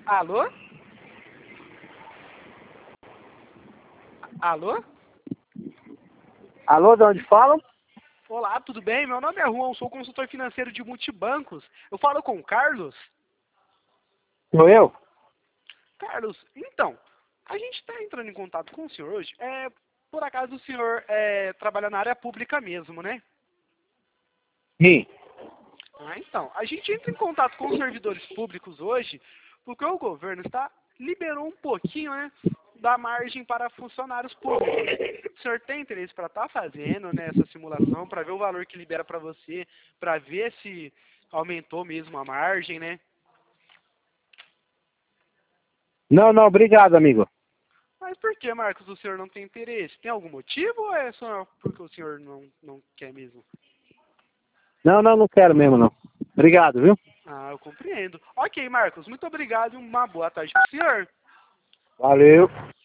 Alô? Alô? Alô, de onde falam? Olá, tudo bem? Meu nome é Juan, sou consultor financeiro de multibancos. Eu falo com o Carlos? Sou eu? Carlos, então, a gente está entrando em contato com o senhor hoje. Por acaso o senhor trabalha na área pública mesmo, né? Sim. Então, a gente entra em contato com os servidores públicos hoje porque o governo liberou um pouquinho, né, da margem para funcionários públicos. O senhor tem interesse para estar fazendo, né, essa simulação, para ver o valor que libera para você, para ver se aumentou mesmo a margem, né? Não, obrigado, amigo. Mas por que, Marcos, o senhor não tem interesse? Tem algum motivo ou é só porque o senhor não quer mesmo? Não quero mesmo, não. Obrigado, viu? Ah, eu compreendo. Ok, Marcos, muito obrigado e uma boa tarde para o senhor. Valeu.